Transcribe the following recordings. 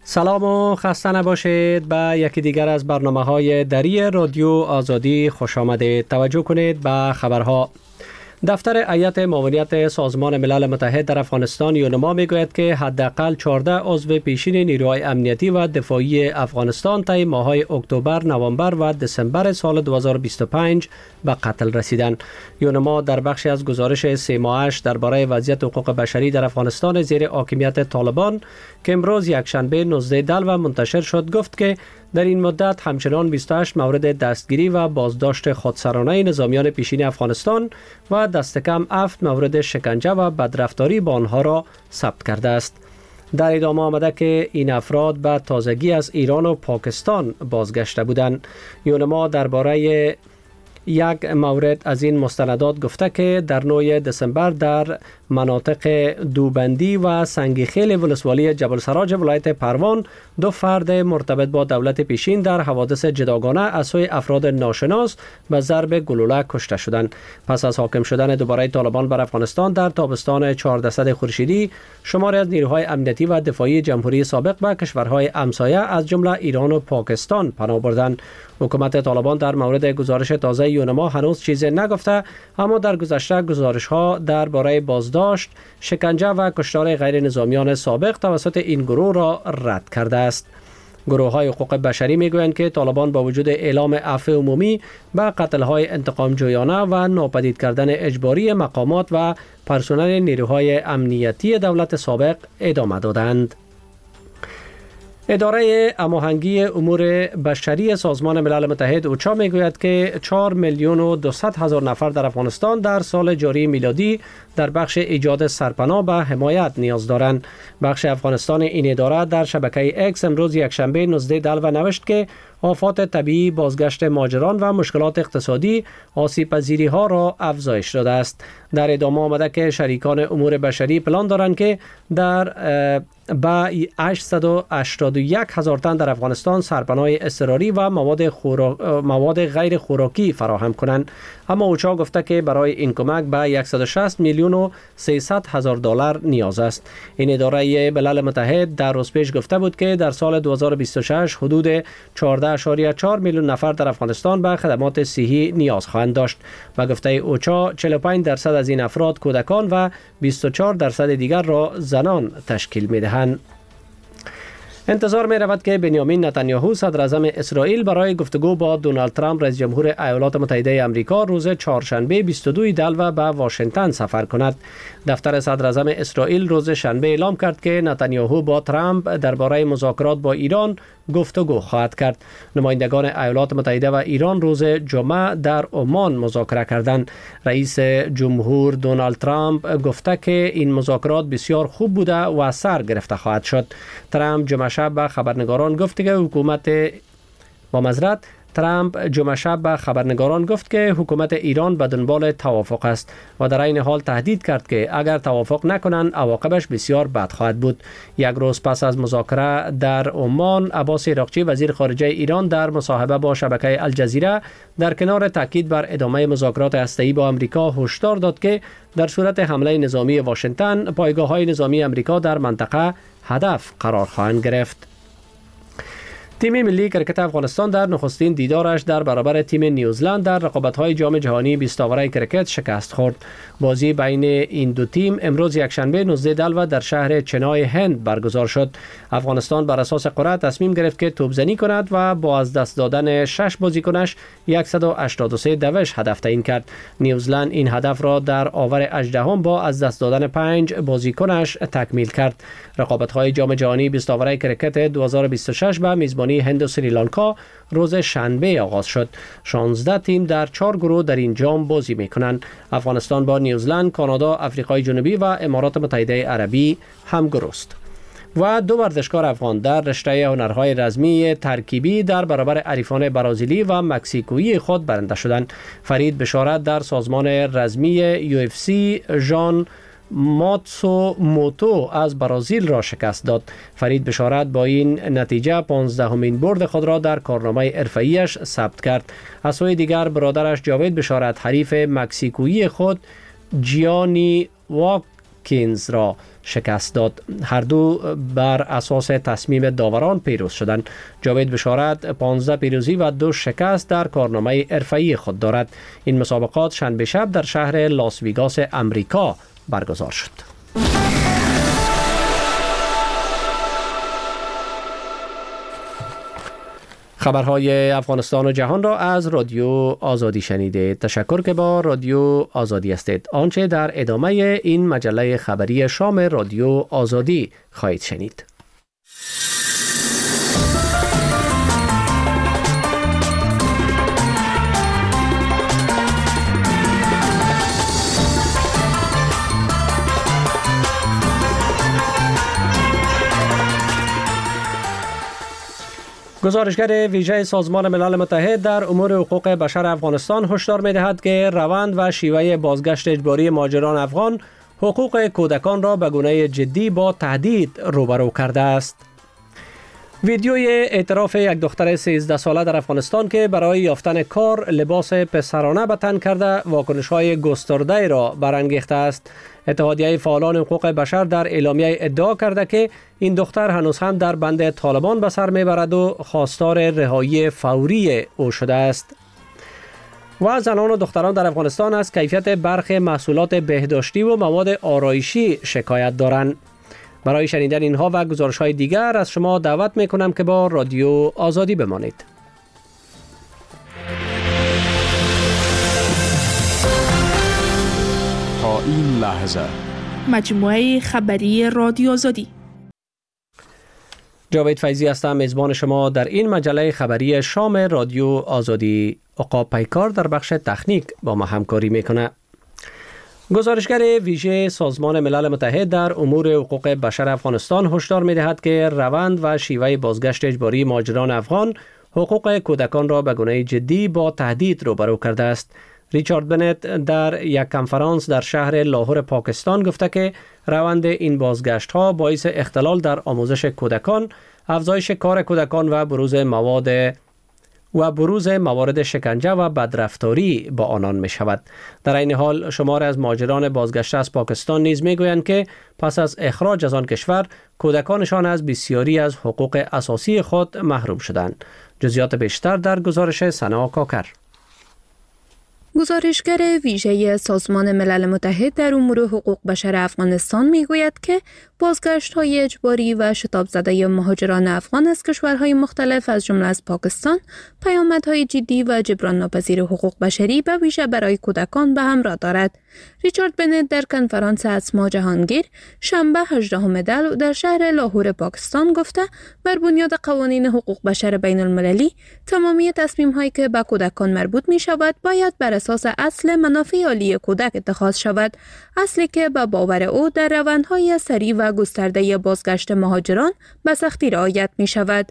سلام و خسته نباشید. به یکی دیگر از برنامه‌های دری رادیو آزادی خوش آمدید. توجه کنید به خبرها. دفتر هیئت معاونیت سازمان ملل متحد در افغانستان یونما میگوید که حداقل 14 عضو پیشین نیروهای امنیتی و دفاعی افغانستان طی ماه‌های اکتبر، نوامبر و دسامبر سال 2025 به قتل رسیدند. یونما در بخشی از گزارش 3 ماهش درباره وضعیت حقوق بشری در افغانستان زیر حاکمیت طالبان که امروز یکشنبه 19 دلو منتشر شد گفت که در این مدت همچنان 28 مورد دستگیری و بازداشت خودسرانه نظامیان پیشین افغانستان و دست کم 7 مورد شکنجه و بدرفتاری با آنها را ثبت کرده است. در ادامه آمده که این افراد به تازگی از ایران و پاکستان بازگشته بودند. یونما درباره یک مورد از این مستندات گفته که در 9 دسامبر در مناطق دوبندی و سنگیخیل ولسوالی جبل سراج ولایت پروان 2 فرد مرتبط با دولت پیشین در حوادث جداگانه از سوی افراد ناشناس به ضرب گلوله کشته شدند. پس از حاکم شدن دوباره طالبان بر افغانستان در تابستان 1400 خورشیدی، شماری از نیروهای امنیتی و دفاعی جمهوری سابق به کشورهای همسایه از جمله ایران و پاکستان پناه بردند. حکومت طالبان در مورد گزارش تازه یونما هنوز چیزی نگفته، اما در گذشته گزارش‌ها درباره بازداشت، شکنجه و کشتار غیر نظامیان سابق توسط این گروه را رد کرده است. گروه‌های حقوق بشری می‌گویند که طالبان با وجود اعلام عفو عمومی به قتل‌های انتقام جویانه و ناپدید کردن اجباری مقامات و پرسنل نیروهای امنیتی دولت سابق ادامه دادند. اداره هماهنگی امور بشری سازمان ملل متحد اوچا میگوید که 4,200,000 نفر در افغانستان در سال جاری میلادی در بخش ایجاد سرپناه به حمایت نیاز دارند. بخش افغانستان این اداره در شبکه اکس امروز یکشنبه 19 دلو نوشت که آفات طبیعی، بازگشت مهاجران و مشکلات اقتصادی آسیب پذیری ها را افزایش داده است. در ادامه آمده که شریکان امور بشری پلان دارند که در با 881,000 تن در افغانستان سرپناه اضطراری و مواد غیر خوراکی فراهم کنند. اما اوچا گفته که برای این کمک به 160,300,000 دلار نیاز است. این اداره ملل متحد در روز پیش گفته بود که در سال 2026 حدود 14.4 میلیون نفر در افغانستان به خدمات صحی نیاز خواهند داشت. به گفته اوچا 45% از این افراد کودکان و 24% دیگر را زنان تشکیل می‌دهند. انتظار می رود که بنیامین نتانیاهو صدر اعظم اسرائیل برای گفتگو با دونالد ترامپ رئیس جمهور ایالات متحده آمریکا روز چهارشنبه 22 دلو به واشنگتن سفر کند. دفتر صدر اعظم اسرائیل روز شنبه اعلام کرد که نتانیاهو با ترامپ درباره مذاکرات با ایران گفتگو خواهد کرد. نمایندگان ایالات متحده و ایران روز جمعه در عمان مذاکره کردند. رئیس جمهور دونالد ترامپ گفته که این مذاکرات بسیار خوب بوده و سر گرفته خواهد شد. ترامپ جمعه شب به خبرنگاران گفت که حکومت ایران به دنبال توافق است و در این حال تهدید کرد که اگر توافق نکنند عواقبش بسیار بد خواهد بود. یک روز پس از مذاکره در عمان، عباس عراقچی وزیر خارجه ایران در مصاحبه با شبکه الجزیره در کنار تاکید بر ادامه مذاکرات هسته‌ای با آمریکا هشدار داد که در صورت حمله نظامی واشنگتن، پایگاه‌های نظامی آمریکا در منطقه هدف قرار خواهند گرفت. تیم ملی کرکت افغانستان در نخستین دیدارش در برابر تیم نیوزلند در رقابت‌های جام جهانی 20 آوره کرکت شکست خورد. بازی بین این دو تیم امروز یکشنبه 19 دلو در شهر چنای هند برگزار شد. افغانستان بر اساس قرعه تصمیم گرفت که توپزنی کند و با از دست دادن 6 بازیکنش 183 دوش هدف تعیین کرد. نیوزلند این هدف را در آور 18 با از دست دادن 5 بازیکنش تکمیل کرد. رقابت‌های جام جهانی 20 آوره کرکت 2026 به میزبانی هند و سریلانکا روز شنبه آغاز شد. 16 تیم در 4 گروه در این جام بازی می‌کنند. افغانستان با نیوزلند، کانادا، آفریقای جنوبی و امارات متحده عربی همگروه است. و 2 ورزشکار افغان در رشته هنرهای رزمی ترکیبی در برابر حریفان برازیلی و مکزیکویی خود برنده شدند. فرید بشارت در سازمان رزمی UFC ژان ماتسوموتو از برازیل را شکست داد. فرید بشارت با این نتیجه 15مین برد خود را در کارنامه حرفه‌ایش ثبت کرد. از سوی دیگر برادرش جاوید بشارت حریف مکزیکویی خود جیانی واتکینز را شکست داد. هر دو بر اساس تصمیم داوران پیروز شدند. جاوید بشارت 15 پیروزی و 2 شکست در کارنامه حرفه‌ای خود دارد. این مسابقات شنبه شب در شهر لاس ویگاس امریکا برگزار شد. خبرهای افغانستان و جهان را از رادیو آزادی شنیدید. تشکر که با رادیو آزادی هستید. آنچه در ادامه این مجله خبری شام رادیو آزادی خواهید شنید. گزارشگر ویژه سازمان ملل متحد در امور حقوق بشر افغانستان هشدار می‌دهد که روند و شیوه بازگشت اجباری مهاجران افغان حقوق کودکان را به گونه جدی با تهدید روبرو کرده است. ویدیوی اعتراف یک دختر 13 ساله در افغانستان که برای یافتن کار لباس پسرانه به تن کرده واکنش‌های گسترده را برانگیخته است. اتحادیه فعالان حقوق بشر در اعلامیه ادعا کرده که این دختر هنوز هم در بند طالبان به سر میبرد و خواستار رهایی فوری او شده است. و زنان و دختران در افغانستان از کیفیت برخی محصولات بهداشتی و مواد آرایشی شکایت دارند. برای شنیدن اینها و گزارش‌های دیگر از شما دعوت می‌کنم که با رادیو آزادی بمانید. تا این لحظه مجموعه خبری رادیو آزادی. جاوید فیضی هستم، میزبان شما در این مجله خبری شام رادیو آزادی. عقاب پیکار در بخش تکنیک با ما همکاری میکنه. گزارشگر ویژه سازمان ملل متحد در امور حقوق بشر افغانستان هشدار می‌دهد که روند و شیوه بازگشت اجباری مهاجران افغان حقوق کودکان را به گونه جدی با تهدید روبرو کرده است. ریچارد بنت در یک کنفرانس در شهر لاهور پاکستان گفته که روند این بازگشت ها باعث اختلال در آموزش کودکان، افزایش کار کودکان و بروز موارد شکنجه و بدرفتاری با آنان می شود. در این حال شمار از مهاجران بازگشته از پاکستان نیز می گویند که پس از اخراج از آن کشور کودکانشان از بسیاری از حقوق اساسی خود محروم شدند. جزئیات بیشتر در گزارش سنا کاکر. گزارشگر ویژه سازمان ملل متحد در امور حقوق بشر افغانستان میگوید که بازگشت‌های اجباری و شتاب زده مهاجران افغان از کشورهای مختلف از جمله از پاکستان پیامدهای جدی و جبران ناپذیر حقوق بشری به ویژه برای کودکان به همراه دارد. ریچارد بنت در کنفرانس اسما جهانگیر شنبه 18 دی در شهر لاهور پاکستان گفته بر بنیاد قوانین حقوق بشر بین المللی تمامی تصمیم‌هایی که به کودکان مربوط می‌شود باید بر اساس اصل منافع عالی کودک اتخاذ شود، اصلی که به باور او در روندهای سریع و گسترده بازگشت مهاجران به سختی رعایت می‌شود.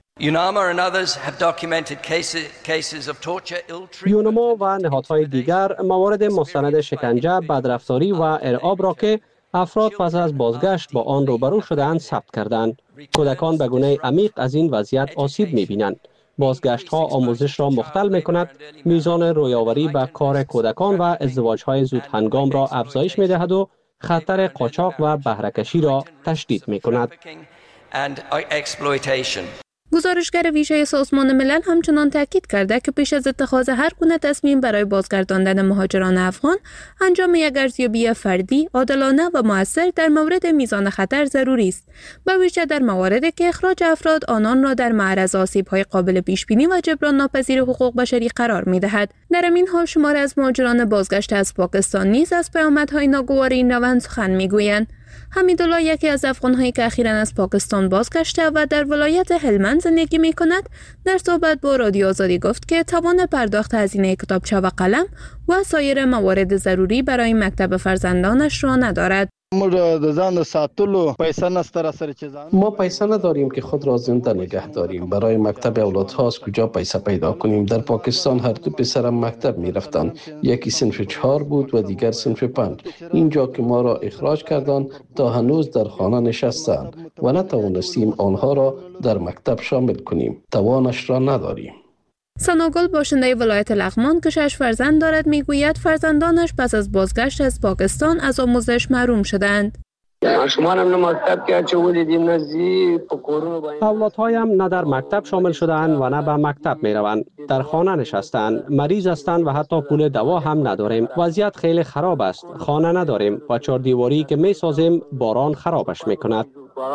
یونما و نهادهای دیگر موارد مستند شکنجه، بدرفتاری و ارعاب را که افراد پس از بازگشت با آن روبرو شده‌اند ثبت کردند. کودکان به گونه عمیق از این وضعیت آسیب می‌بینند. بازگشت ها آموزش را مختل می کند، میزان رویاوری به کار کودکان و ازدواج های زود هنگام را افزایش می دهد و خطر قاچاق و بهره‌کشی را تشدید می کند. گزارشگر ویژه سازمان ملل همچنان تاکید کرده که پیش از اتخاذ هر گونه تصمیم برای بازگرداندن مهاجران افغان، انجام یک ارزیابی فردی، عادلانه و مؤثر در مورد میزان خطر ضروری است، به ویژه در مواردی که اخراج افراد آنان را در معرض آسیب‌های قابل پیش‌بینی و جبران ناپذیر حقوق بشری قرار می‌دهد. در این حال شمار از مهاجران بازگشته از پاکستان نیز از پیامدهای ناگوار این روند سخن می‌گویند. حمیدالله یکی از افغان‌هایی که اخیراً از پاکستان بازگشته و در ولایت هلمند زندگی می‌کند، در صحبت با رادیو آزادی گفت که توان پرداخت هزینه کتابچه و قلم و سایر موارد ضروری برای مکتب فرزندانش را ندارد. ما پیسه نداریم که خود را زنده نگه داریم. برای مکتب اولادها از کجا پیسه پیدا کنیم؟ در پاکستان هر دو پسرم مکتب می رفتند. یکی صنف 4 بود و دیگر صنف 5. اینجا که ما را اخراج کردند تا هنوز در خانه نشستند و نتوانستیم آنها را در مکتب شامل کنیم. توانش را نداریم. سناگل باشنده ولایت لغمان که 6 فرزند دارد میگوید فرزندانش پس از بازگشت از پاکستان از آموزش محروم شدند. اولادهایم نه در مکتب شامل شده‌اند و نه به مکتب می روند. در خانه نشستند، مریض هستند و حتی پول دوا هم نداریم. وضعیت خیلی خراب است. خانه نداریم و چهار دیواری که می سازیم باران خرابش می کند.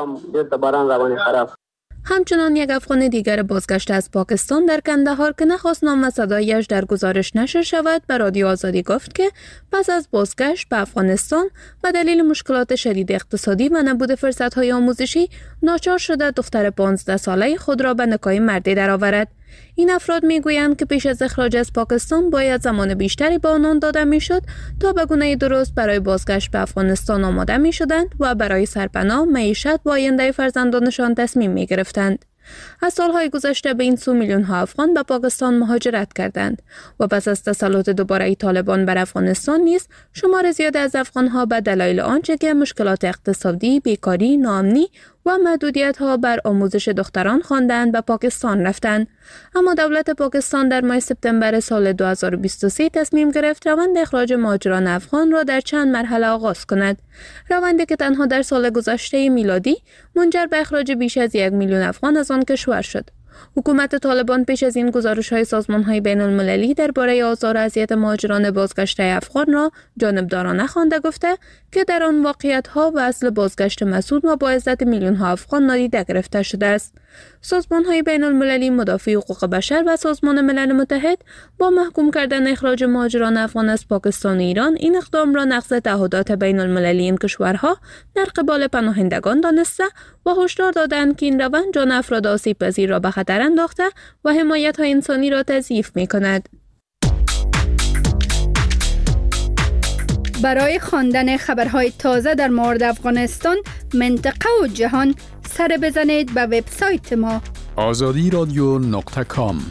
همچنان یک افغان دیگر بازگشته از پاکستان در کندهار که نخواست نام و صدایش در گزارش نشر شود به رادیو آزادی گفت که پس از بازگشت به افغانستان و دلیل مشکلات شدید اقتصادی و نبود فرصت‌های آموزشی ناچار شده دختر 15 ساله خود را به نکاح مردی درآورد. این افراد میگویند که پیش از اخراج از پاکستان باید زمان بیشتری به آنان داده میشد تا به گونه درست برای بازگشت به افغانستان آماده میشدند و برای سرپناه، معیشت و آینده فرزندانشان تصمیم میگرفتند. از سالهای گذشته به این سو میلیون ها افغان به پاکستان مهاجرت کردند و پس از تسلط دوباره طالبان بر افغانستان نیز شمار زیاد از افغان ها به دلایل آنچه که مشکلات اقتصادی، بیکاری، ناامنی و محدودیت ها بر آموزش دختران خواندند به پاکستان رفتند. اما دولت پاکستان در ماه سپتامبر سال 2023 تصمیم گرفت روند اخراج مهاجران افغان را در چند مرحله آغاز کند. روندی که تنها در سال گذشته میلادی منجر به اخراج بیش از 1 میلیون افغان از آن کشور شد. حکومت طالبان پیش از این گزارش‌های سازمان‌های بین‌المللی درباره آزار و اذیت مهاجران بازگشته افغان را جانبدارانه خوانده گفته که در آن واقعیت‌ها و اصل بازگشت مسعود و با عزت میلیون‌ها افغان نادیده گرفته شده است. سازمان‌های بین‌المللی مدافع حقوق بشر و سازمان ملل متحد با محکوم کردن اخراج مهاجران افغان از پاکستان و ایران این اقدام را نقض تعهدات بین‌المللی این کشورها در قبال پناهندگان دانسته و هشدار دادند که این روند جان افراد آسیب‌پذیر را به خطر انداخته و حمایت‌های انسانی را تضعیف می‌کند. برای خواندن خبرهای تازه در مورد افغانستان، منطقه و جهان سر بزنید به وبسایت ما azadiradyo.com.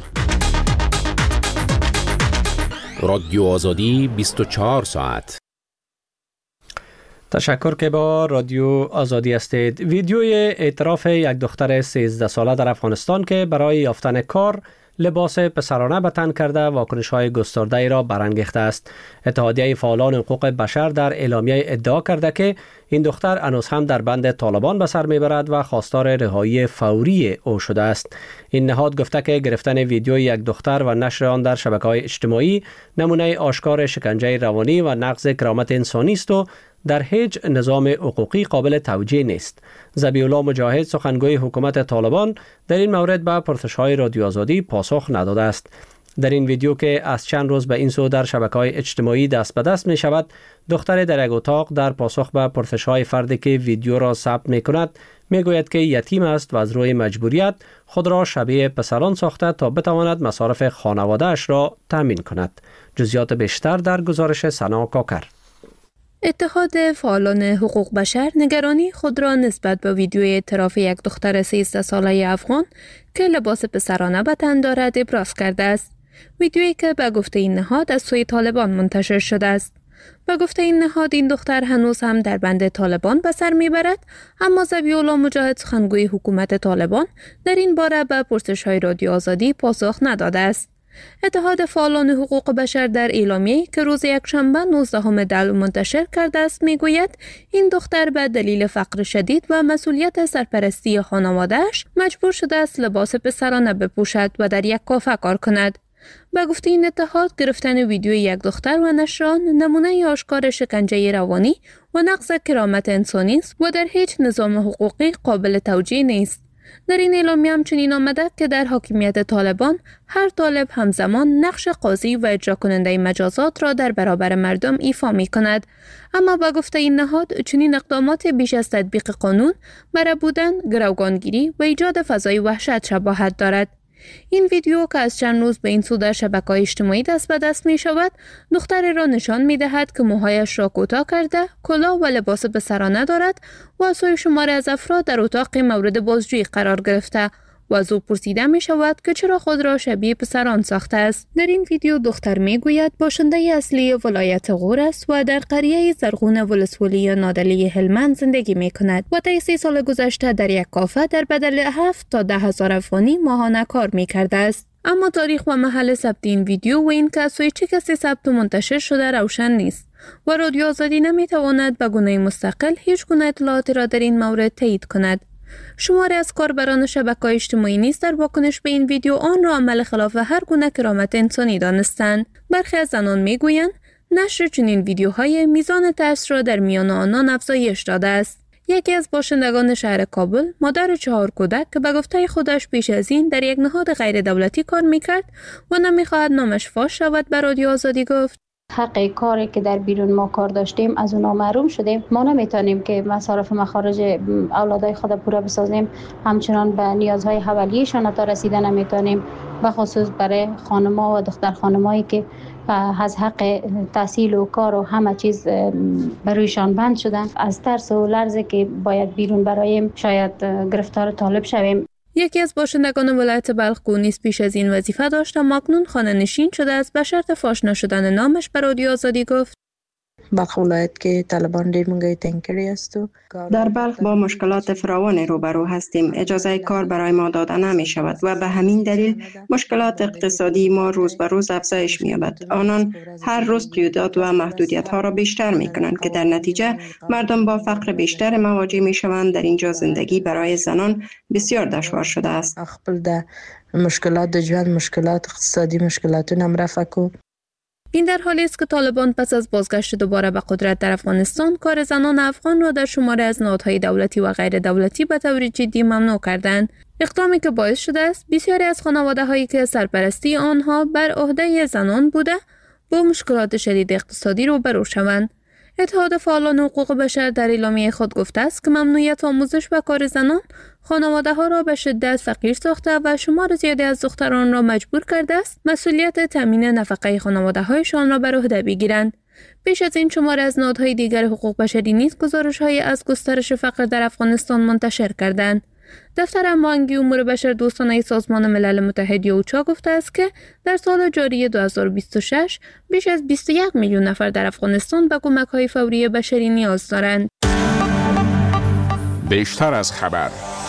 رادیو آزادی 24 ساعت. تشکر که با رادیو آزادی هستید. ویدیوی اعتراف یک دختر 13 ساله در افغانستان که برای یافتن کار لباس پسرانه به تن کرده واکنش‌های گسترده‌ای را برانگیخته است. اتحادیه فعالان حقوق بشر در اعلامیه ادعا کرده که این دختر هنوز هم در بند طالبان به سر میبرد و خواستار رهایی فوری او شده است. این نهاد گفته که گرفتن ویدیوی یک دختر و نشر آن در شبکه‌های اجتماعی نمونه آشکار شکنجه روانی و نقض کرامت انسانی است و در هیچ نظام حقوقی قابل توجیه نیست. ذبیح‌الله مجاهد سخنگوی حکومت طالبان در این مورد به پرسش‌های رادیو آزادی پاسخ نداده است. در این ویدیو که از چند روز به این سو در شبکه‌های اجتماعی دست به دست می شود، دختر در یک اتاق در پاسخ به پرسش‌های فردی که ویدیو را ثبت می کند می گوید که یتیم است و از روی مجبوریت خود را شبیه پسران ساخته تا بتواند مصارف خانواده‌اش را تامین کند. جزئیات بیشتر در گزارش سنا کاکر. اتحاد فعالان حقوق بشر نگرانی خود را نسبت به ویدیوی اعتراف یک دختر 13 ساله افغان که لباس پسرانه به تن دارد ابراز کرده است. ویدیویی که به گفته این نهاد از سوی طالبان منتشر شده است. به گفته این نهاد این دختر هنوز هم در بند طالبان به سر میبرد، اما ذبیح‌الله مجاهد سخنگوی حکومت طالبان در این باره به پرسش‌های رادیو آزادی پاسخ نداده است. اتحاد فعالان حقوق بشر در اعلامیه‌ای که روز یکشنبه 19 دی منتشر کرده است میگوید این دختر به دلیل فقر شدید و مسئولیت سرپرستی خانواده‌اش مجبور شده است لباس پسرانه بپوشد و در یک کافه کار کند. به گفته این اتحاد گرفتن ویدیوی یک دختر و نشر آن نمونه آشکار شکنجه روانی و نقض کرامت انسانی است و در هیچ نظام حقوقی قابل توجیه نیست. در این اعلامیه همچنین آمده که در حاکمیت طالبان هر طالب همزمان نقش قاضی و اجرا کننده مجازات را در برابر مردم ایفا می کند. اما با گفته این نهاد چنین اقدامات بیش از تطبیق قانون برای بودن، گروگانگیری و ایجاد فضای وحشت شباهت دارد. این ویدیو که از چند روز به این سو در شبکه‌های اجتماعی دست به دست می شود، دختری را نشان می دهد که موهایش را کوتاه کرده، کلاه و لباس پسرانه دارد و از سوی شماری از افراد در اتاق مورد بازجویی قرار گرفته و از او پرسیده می شود که چرا خود را شبیه پسران ساخته است. در این ویدیو دختر می گوید باشنده اصلی ولایت غور است و در قریه زرغون ولسوالی نادلی هلمند زندگی می کند و طی 3 سال گذشته در یک کافه در بدل 7 تا 10,000 افغانی ماهانه کار می کرده است. اما تاریخ و محل ثبت این ویدیو و این که از سوی چه کسی ثبت و منتشر شده روشن نیست. و رادیو آزادی نمیتواند به گونه مستقل هیچ گونه اطلاعاتی را در این مورد تایید کند. شماری از کاربران شبکه‌های اجتماعی نیز در واکنش به این ویدیو آن را عمل خلاف هر گونه کرامت انسانی دانستند. برخی از زنان میگویند نشر چنین ویدیوهای میزان ترس را در میان آنان افزایش داده است. یکی از باشندگان شهر کابل، مادر 4 کودک که به گفته خودش پیش از این در یک نهاد غیر دولتی کار میکرد و نمیخواهد نامش فاش شود، به رادیو آزادی گفت: حق کاری که در بیرون ما کار داشتیم از اونا محروم شدیم. ما نمیتونیم که مصارف مخارج اولادای خود پورا بسازیم، همچنان به نیازهای اولیه‌شان تا رسیدن نمیتونیم، به خصوص برای خانم‌ها و دختر خانمایی که از حق تحصیل و کار و همه چیز برویشان بند شدن. از ترس و لرزه که باید بیرون برایم، شاید گرفتار طالب شویم. یکی از باشندگان ولایت بلخ نیز پیش از این وظیفه داشت و اکنون خانه نشین شده است. به شرط فاش نشدن نامش به رادیو آزادی گفت: بلخ ولایت که طالبان دیر منگای تنکری است و در بلخ با مشکلات فراوان روبرو هستیم. اجازه کار برای ما داده نمی شود و به همین دلیل مشکلات اقتصادی ما روز به روز افزایش می یابد. آنان هر روز قیودات و محدودیت ها را بیشتر می کنند که در نتیجه مردم با فقر بیشتر مواجه می شوند. در اینجا زندگی برای زنان بسیار دشوار شده است. خپل د مشکلات د ژوند مشکلات اقتصادی مشکلاتونه هم رفع کو. این در حالی است که طالبان پس از بازگشت دوباره به قدرت در افغانستان کار زنان افغان را در شماره از نهادهای دولتی و غیر دولتی به طور جدی ممنوع کردند. اقدامی که باعث شده است بسیاری از خانواده‌هایی که سرپرستی آنها بر عهده زنان بوده با مشکلات شدید اقتصادی روبرو شوند. اتحاد فعالان حقوق بشر در اعلامیه خود گفته است که ممنوعیت آموزش و کار زنان خانواده‌ها را به شدت فقیر ساخته و شمار زیادی از دختران را مجبور کرده است مسئولیت تامین نفقه خانواده‌هایشان را بر عهده بگیرند. پیش از این شمار از نهادهای دیگر حقوق بشری نیز گزارش‌هایی از گسترش فقر در افغانستان منتشر کردند. دفتر هماهنگی امور بشر دوستانه سازمان ملل متحد اوچا گفته است که در سال جاری 2026 بیش از 21 میلیون نفر در افغانستان به کمک‌های فوری بشری نیاز دارند. بیشتر از خبر.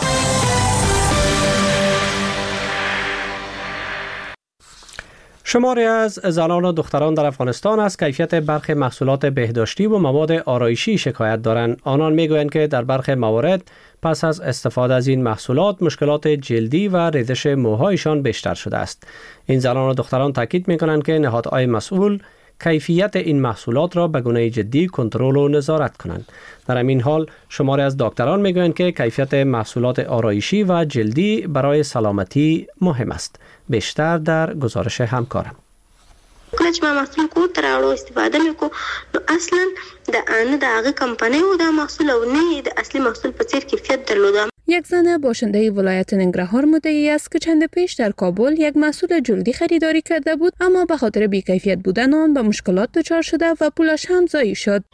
شماری از زنان و دختران در افغانستان از کیفیت برخی محصولات بهداشتی و مواد آرایشی شکایت دارند. آنان میگویند که در برخی موارد پس از استفاده از این محصولات مشکلات جلدی و ریزش موهایشان بیشتر شده است. این زنان و دختران تاکید میکنند که نهادهای مسئول کیفیت این محصولات را به گونه جدی کنترل و نظارت کنند. در همین حال شماری از دکتران میگویند که کیفیت محصولات آرایشی و جلدی برای سلامتی مهم است. بیشتر در گزارش همکارم. کله چې ما محصول کو تراوړو استفاده میکو نو اصلا د هغه کمپنۍ و د محصول او نه د اصلي محصول په څیر کیفیت درلوده. یک زن باشنده ولایت ننگرهار مدعی است که چند پیش در کابل یک محصول جلدی خریداری کرده بود، اما به خاطر بی‌کیفیت بودن آن به مشکلات دچار شده و پولش هم ضایع شد.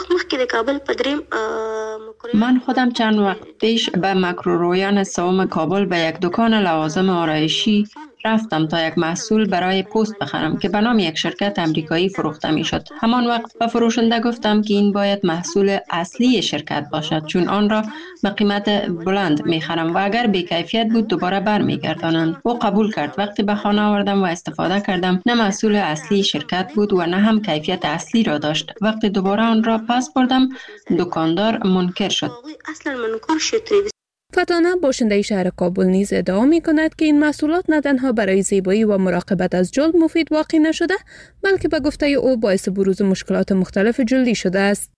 من خودم چند وقت پیش به مکرورویان سوم کابل به یک دکان لوازم آرایشی رفتم تا یک محصول برای پوست بخرم که به نام یک شرکت امریکایی فروخته می شد. همان وقت به فروشنده گفتم که این باید محصول اصلی شرکت باشد، چون آن را به قیمت بلند می خرم و اگر بی‌کیفیت بود دوباره بر می گردانند. او قبول کرد. وقتی به خانه آوردم و استفاده کردم، نه محصول اصلی شرکت بود و نه هم کیفیت اصلی را داشت. وقتی دوباره آن را پس بردم، دکاندار منکر شد. فتانه باشنده شهر کابل نیز ادعا می کند که این محصولات نه تنها برای زیبایی و مراقبت از جلد مفید واقع نشده، بلکه به گفته او باعث بروز مشکلات مختلف جلدی شده است.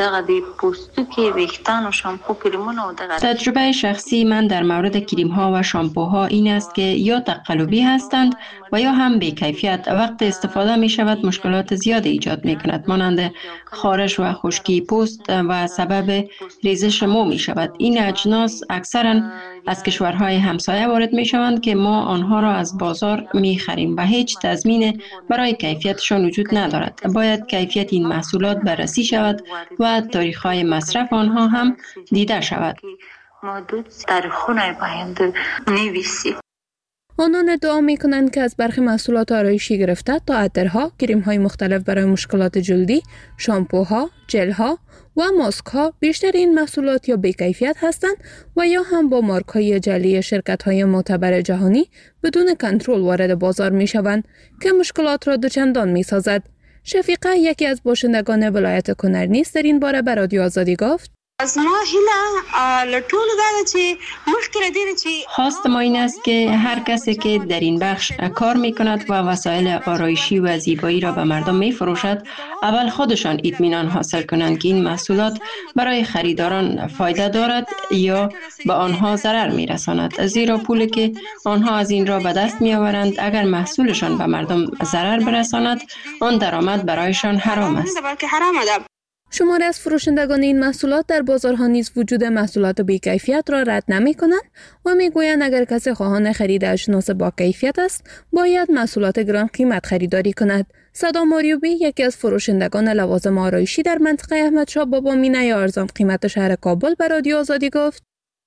تجربه شخصی من در مورد کریم ها و شامپوها این است که یا تقلبی هستند و یا هم بی‌کیفیت. وقت استفاده می شود مشکلات زیاد ایجاد می کند، مانند خارش و خشکی پوست و سبب ریزش مو می شود. این اجناس اکثرا از کشورهای همسایه وارد می شوند که ما آنها را از بازار می خریم و هیچ تضمین برای کیفیتشان وجود ندارد. باید کیفیت این محصولات بررسی شود و تاریخ‌های مصرف آنها هم دیده شود. آنان ادعا می کنند که از برخی محصولات آرایشی گرفته تا عطرها، کریم‌های مختلف برای مشکلات جلدی، شامپوها، ژل‌ها و ماسک‌ها بیشتر این محصولات یا بی‌کیفیت هستند و یا هم با مارک‌های جعلی شرکت‌های معتبر جهانی بدون کنترل وارد بازار می‌شوند که مشکلات را دوچندان می‌سازد. شفیقه یکی از باشندگان ولایت کنرنیس در این باره به رادیو آزادی گفت: از ما هیله لطول داره چی مشکل دیره چی خواست ما این است که هر کسی که در این بخش کار می کند و وسایل آرایشی و زیبایی را به مردم می فروشد، اول خودشان اطمینان حاصل کنند که این محصولات برای خریداران فایده دارد یا به آنها ضرر می رساند، زیرا پولی که آنها از این را به دست می آورند اگر محصولشان به مردم ضرر برساند، آن درآمد برایشان حرام است. شماری از فروشندگان این محصولات در بازارها نیز وجود محصولات بی‌کیفیت را رد نمی‌کنند و می‌گویند اگر کسی خواهان خرید اجناس با کیفیت است، باید محصولات گران قیمت خریداری کند. صدام آریوبی یکی از فروشندگان لوازم آرایشی در منطقه احمدشاه بابا مینه ارزان قیمت شهر کابل به رادیو آزادی گفت: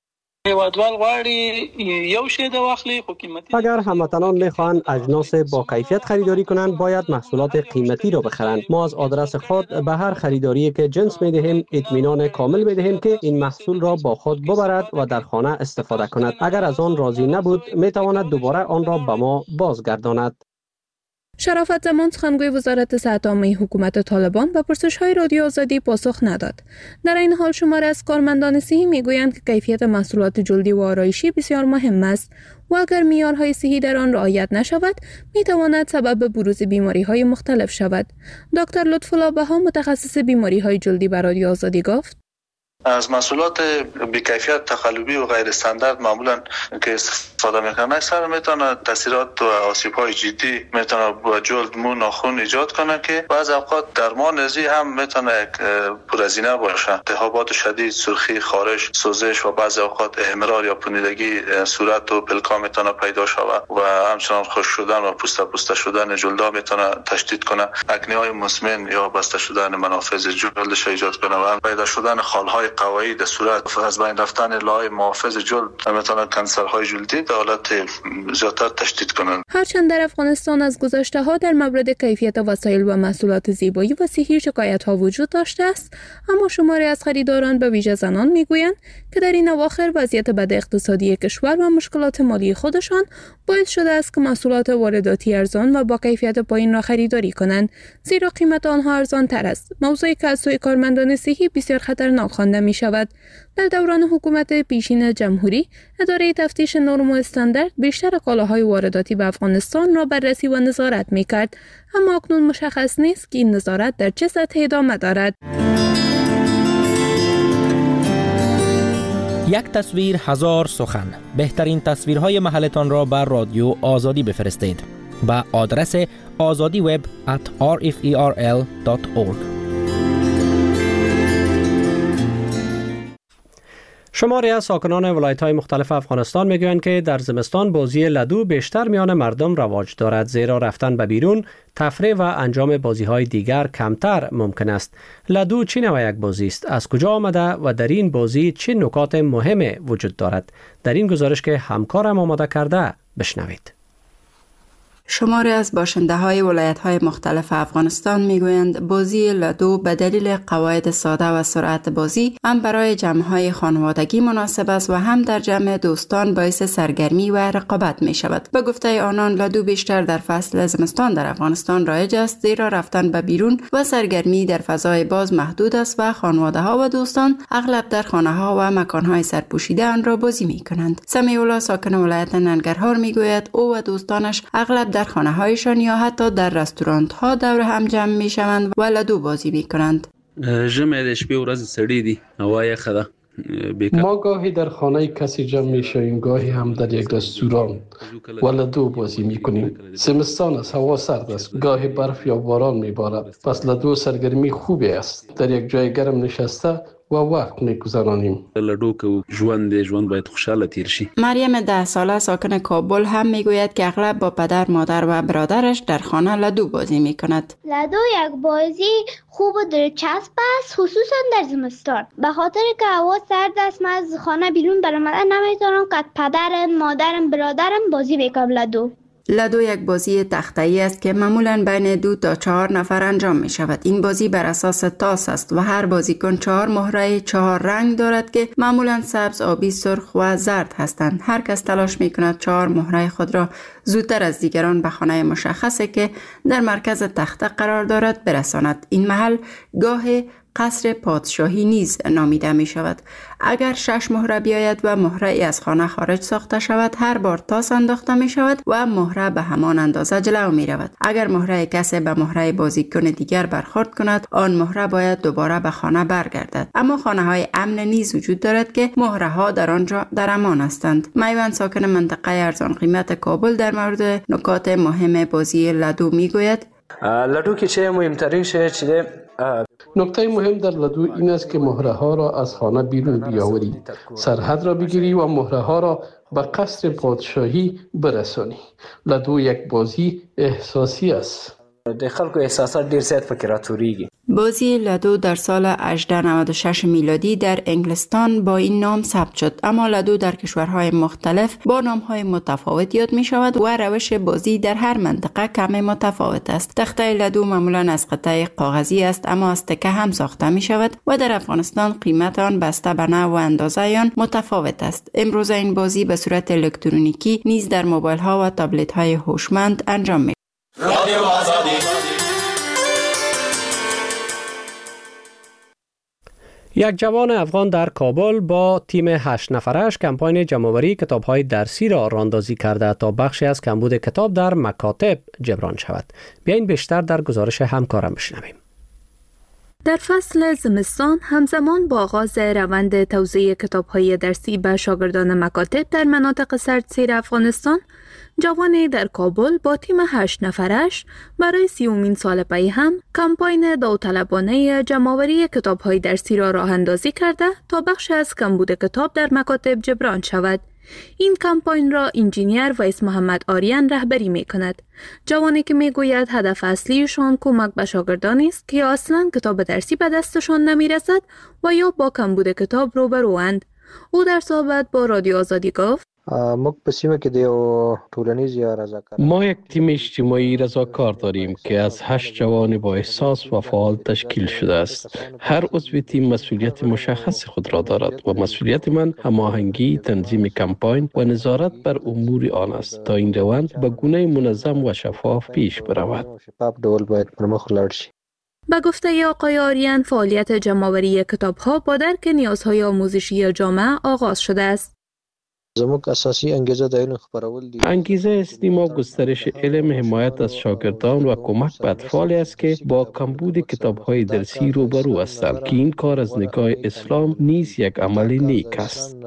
اگر هموطنان میخواهند اجناس با کیفیت خریداری کنند، باید محصولات قیمتی را بخرند. ما از آدرس خود به هر خریداری که جنس میدهیم اطمینان کامل میدهیم که این محصول را با خود ببرد و در خانه استفاده کند. اگر از آن راضی نبود، میتواند دوباره آن را به ما بازگرداند. شرافت زمان سخنگوی وزارت صحت عامه حکومت طالبان به پرسش‌های رادیو آزادی پاسخ نداد. در این حال شماری از کارمندان صحی میگویند که کیفیت محصولات جلدی و آرایشی بسیار مهم است و اگر معیارهای صحی در آن رعایت نشود، میتواند سبب بروز بیماری‌های مختلف شود. دکتر لطف‌الله بها متخصص بیماری‌های جلدی به رادیو آزادی گفت: از محصولات بی‌کیفیت تقلبی و غیر استاندارد معمولا که استفاده میکنن اکثر میتونه تاثیرات و آسیب‌های جدی میتونه با جلد، مو، ناخن ایجاد کنه که بعض اوقات درمان نزی هم میتونه پرهزینه باشه. التهابات شدید، سرخی، خارش، سوزش و بعض اوقات احمرار یا پوسیدگی صورت و پلکا میتونه پیدا شود و همچنان خشک شدن و پوسته شدن جلدا میتونه تشدید کنه. اکنه‌های مزمن یا بسته شدن منافذ جلدش ایجاد کنه و پیدا شدن خال‌های قوایی در صورت از بین رفتن لای محافظ جلد میتونه کانسرهای جلدی در حالت زیادتر تشدید کنند. هرچند در افغانستان از گذشته ها در مورد کیفیت وسایل و محصولات زیبایی و صحی شکایت ها وجود داشته است، اما شماری از خریداران به ویژه زنان میگویند که در این اواخر وضعیت بد اقتصادی کشور و مشکلات مالی خودشان باعث شده است که محصولات وارداتی ارزان و با کیفیت پایین را خریداری کنند، زیرا قیمت آنها ارزان تر است. موضوعی که از سوی کارمندان صحی بسیار خطرناک خوانده می شود. در دوران حکومت پیشین جمهوری، اداره تفتیش نرم و استاندارد بیشتر کالاهای وارداتی به افغانستان را بررسی و نظارت می کرد، اما اکنون مشخص نیست که این نظارت در چه سطح ادامه دارد. یک تصویر هزار سخن. بهترین تصویرهای محلتان را بر رادیو آزادی بفرستید به آدرس azadiweb@rferl.org. شماری از ساکنان ولایت‌های مختلف افغانستان میگویند که در زمستان بازی لدو بیشتر میان مردم رواج دارد، زیرا رفتن به بیرون، تفریح و انجام بازی‌های دیگر کمتر ممکن است. لدو چه نوع یک بازی است؟ از کجا آمده و در این بازی چه نکات مهم وجود دارد؟ در این گزارش که همکارم آماده کرده بشنوید. شماری از باشنده‌های ولایت‌های مختلف افغانستان می‌گویند بازی لدو به دلیل قواعد ساده و سرعت بازی هم برای جمع‌های خانوادگی مناسب است و هم در جمع دوستان باعث سرگرمی و رقابت می‌شود. به گفته آنان لدو بیشتر در فصل زمستان در افغانستان رایج است، زیرا رفتن به بیرون و سرگرمی در فضای باز محدود است و خانواده‌ها و دوستان اغلب در خانه‌ها و مکان‌های سرپوشیده آن را بازی می‌کنند. سمیع ساکن ولایت ننگرهار می‌گوید او و دوستانش اغلب در خانه‌هایشان یا حتی در رستوران‌ها دور هم جمع می‌شوند و لدو بازی می‌کنند. ژمی د شپې ورځ سړې دي، هوا یخه ده. ما گاهی در خانه کسی جمع می‌شویم، گاهی هم در یک رستوران و لدو بازی می‌کنیم. زمستان است، هوا سرد است، گاهی برف یا باران می‌بارد، پس لدو سرگرمی خوبی است. در یک جای گرم نشسته و وقت می‌گذرانیم. لدو که ژوند باید خوشحاله تیر شي. مریم 10 ساله ساکن کابل هم میگوید که اغلب با پدر، مادر و برادرش در خانه لدو بازی می‌کند. لدو یک بازی خوب و دلچسب است، خصوصا در زمستان. به خاطر که هوا سرد است، من از خانه بیرون برآمدن نمیتونم که پدرم، مادرم، برادرم بازی بکنم لدو. لدو یک بازی تخته‌ای است که معمولاً بین 2 تا 4 نفر انجام می شود. این بازی بر اساس تاس است و هر بازیکن 4 مهره 4 رنگ دارد که معمولاً سبز، آبی، سرخ و زرد هستند. هر کس تلاش می کند 4 مهره خود را زودتر از دیگران به خانه مشخصی که در مرکز تخته قرار دارد برساند. این محل گاه قصر پادشاهی نیز نامیده می شود. اگر 6 مهره بیاید و مهره ای از خانه خارج ساخته شود، هر بار تاس انداخته می شود و مهره به همان اندازه جلو می رود. اگر مهره کسی به مهره بازیکن دیگر برخورد کند، آن مهره باید دوباره به خانه برگردد. اما خانه های امن نیز وجود دارد که مهره ها در آنجا در امان هستند. میوند، ساکن منطقه ارزان قیمت کابل، در مورد نکات مهم بازی لدو می گوید. لدو که چه مهمترین چیه؟ نکته مهم در لدو این است که مهره ها را از خانه بیرون بیاوری، سرحد را بگیری و مهره ها را به قصر پادشاهی برسانی. لدو یک بازی احساسی است. د خلکو احساسات ډیر زیات پکې راټوریږي. بازی لدو در سال 1896 میلادی در انگلستان با این نام ثبت شد، اما لدو در کشورهای مختلف با نامهای متفاوت یاد می شود و روش بازی در هر منطقه کمی متفاوت است. تخته لدو معمولا از قطعه کاغذی است، اما از تکه هم ساخته می شود و در افغانستان قیمت آن بسته به نوع و اندازه آن متفاوت است. امروز این بازی به صورت الکترونیکی نیز در موبایل ها و تابلت های هوشمند انجام می یک جوان افغان در کابل با تیم 8 نفرش کمپاین جمع‌آوری کتاب‌های درسی را راهاندازی کرده تا بخشی از کمبود کتاب در مکاتب جبران شود. بیاین بیشتر در گزارش همکارم بشنویم. در فصل زمستان همزمان با آغاز روند توزیع کتاب‌های درسی به شاگردان مکاتب در مناطق سردسیر افغانستان، جوانی در کابل با تیم 8 نفرش برای 30مین سال پی هم کمپاین داوطلبانه جمع‌آوری کتاب‌های درسی را راه‌اندازی کرده تا بخش از کمبود کتاب در مکاتب جبران شود. این کمپاین را انجینیر ویس محمد آریان رهبری می کند. جوانی که می گوید هدف اصلیشان کمک به شاگردانی است که اصلا کتاب درسی به دستشان نمی رسد و یا با کمبود کتاب روبروند. او در صحبت با رادیو آزادی گفت: ما یک تیم اجتماعی رضاکار داریم که از 8 جوان با احساس و فعال تشکیل شده است. هر عضو تیم مسئولیت مشخص خود را دارد و مسئولیت من هماهنگی، تنظیم کمپاین و نظارت بر امور آن است تا این روند به گونه منظم و شفاف پیش برود. با گفته آقای آریان، فعالیت جمع‌آوری کتاب‌ها با درک نیازهای آموزشی جامعه آغاز شده است. انگیزه اصلی ما گسترش علم، حمایت از شاگردان و کمک به اطفال است که با کمبود کتاب‌های درسی روبرو هستند که این کار از نگاه اسلام نیز یک عمل نیک است.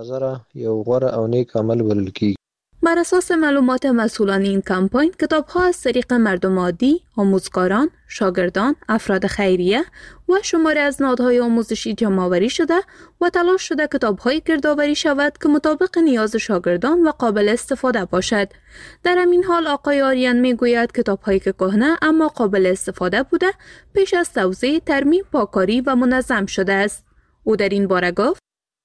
بر اساس معلومات مسئولان این کمپاین، کتاب‌ها از طریق مردم عادی، آموزگاران، شاگردان، افراد خیریه و شماری از نهادهای آموزشی جمع‌آوری شده و تلاش شده کتاب‌هایی گردآوری شود که مطابق نیاز شاگردان و قابل استفاده باشد. در همین حال آقای آریان می‌گوید کتاب‌هایی که کهنه اما قابل استفاده بوده، پیش از توزیع، ترمیم، پاکاری و منظم شده است. او در این باره گفت: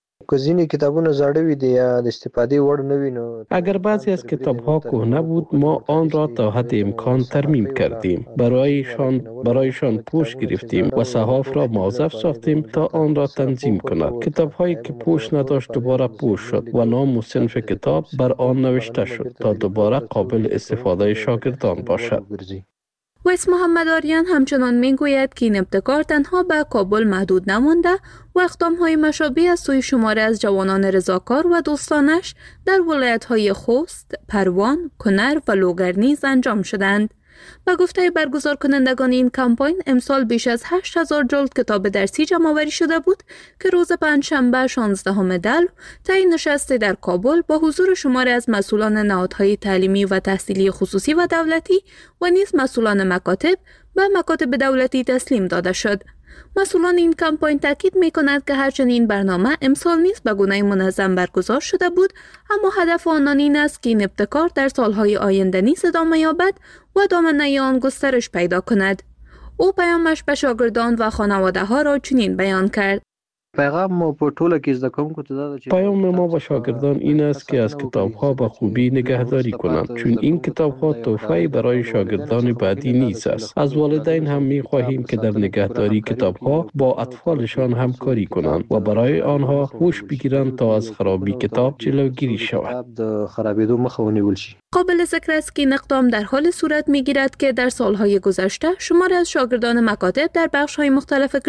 اگر بعضی از کتاب‌ها کهنه بود، ما آن را تا حد امکان ترمیم کردیم. برایشان پوش گرفتیم و صحاف را موظف ساختیم تا آن را تنظیم کند. کتاب‌هایی که پوش نداشت دوباره پوش شد و نام و صنف کتاب بر آن نوشته شد تا دوباره قابل استفاده شاگردان باشد. ویس محمد آریان همچنان میگوید که این ابتکار تنها به کابل محدود نمانده و اقدام‌های مشابه از سوی شماره از جوانان رضاکار و دوستانش در ولایت‌های خوست، پروان، کنر و لوگر نیز انجام شدند. با گفته برگزار کنندگان این کمپاین، امسال بیش از 8000 جلد کتاب درسی جمع‌آوری شده بود که روز پنجشنبه 16 دلو طی نشستی در کابل با حضور شماری از مسئولان نهادهای تعلیمی و تحصیلی خصوصی و دولتی و نیز مسئولان مکاتب به مکاتب دولتی تسلیم داده شد. مسئولان این کمپاین تاکید می‌کنند که هرچند این برنامه امسال نیز به گونه منظم برگزار شده بود، اما هدف آنان این است که این ابتکار در سالهای آینده نیز ادامه یابد و دامنه آن گسترش پیدا کند. او پیامش به شاگردان و خانواده ها را چنین بیان کرد: پیغام ما په ټوله کې زده کوونکو ته دا چې پیام ما به شاگردان این است که از کتاب‌ها به خوبی نگهداری کنند، چون این کتاب‌ها تحفه برای شاگردان بعدی نیز است. از والدین هم می‌خواهیم که در نگهداری کتاب‌ها با اطفالشان همکاری کنند و برای آنها هوش بگیرند تا از خرابی کتاب جلوگیری شود. د خرابېدو مخه ونیول شي. قابل ذکر است که این اقدام در حال صورت می‌گیرد که در سالهای گذشته شماری از شاگردان مکاتب در بخش‌های مختلف